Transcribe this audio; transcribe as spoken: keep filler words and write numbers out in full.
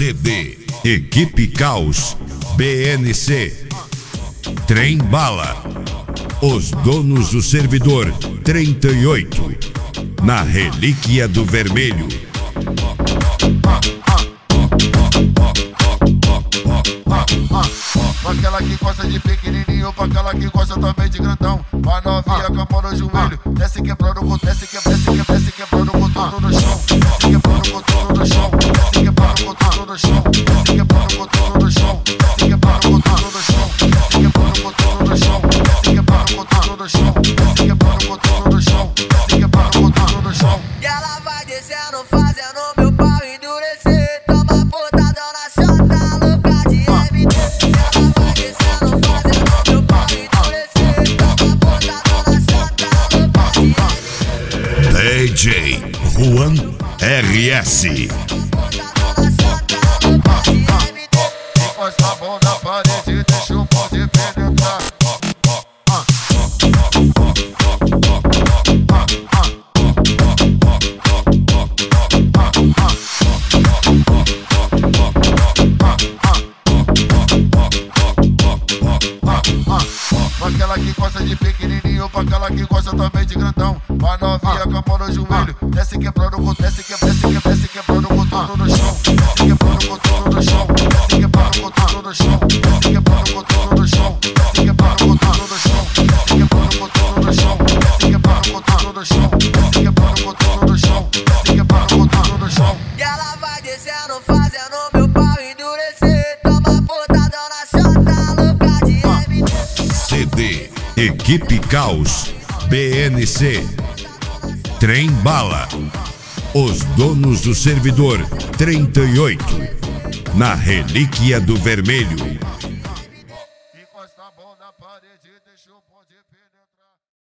C D Equipe Caos B N C Trem Bala Os Donos do Servidor trinta e oito Na Relíquia do Vermelho. Pra aquela que gosta de pequenininho, pra aquela que gosta também de grandão. Pra novinha com a mão no joelho, desce quebrando com desce quebrando, desce quebrando, desce quebrando com tudo no chão. Desce quebrando com tudo no chão, desce quebrando com tudo no chão, desce quebrando com tudo no chão, desce quebrando com tudo no chão, desce quebrando com tudo no chão, desce quebrando com tudo no chão, desce quebrando com tudo no chão, desce quebrando com tudo no chão. E ela vai descendo, fazendo meu pau endurecer. Toma portadão na chota, louca de M D. Ela vai descendo, fazendo meu pau endurecer. Toma portadão na chota, louca de M D. D J Juan R S. Encosta a mão na parede e deixa o bonde penetrar. Pra aquela que gosta de pequenininho, pra aquela que gosta também de grandão. Pra novinha com a mão no joelho, desce quebrando com desce quebrando, desce quebrando, desce quebrando com tudo no chão, desce quebrando com tudo no chão, desce quebrando com tudo no chão, desce quebrando com tudo no chão, desce quebrando com tudo no chão, desce quebrando com tudo no chão, desce quebrando com tudo no chão, desce quebrando com tudo no chão, desce quebrando com tudo no chão. E ela vai descendo, fazendo meu pau endurecer. Toma portadão na chota, louca de M D. C D Equipe Caos B N C Trem Bala Os Donos do Servidor trinta e oito Na Relíquia do Vermelho. Encosta a mão na parede e deixa o bonde penetrar.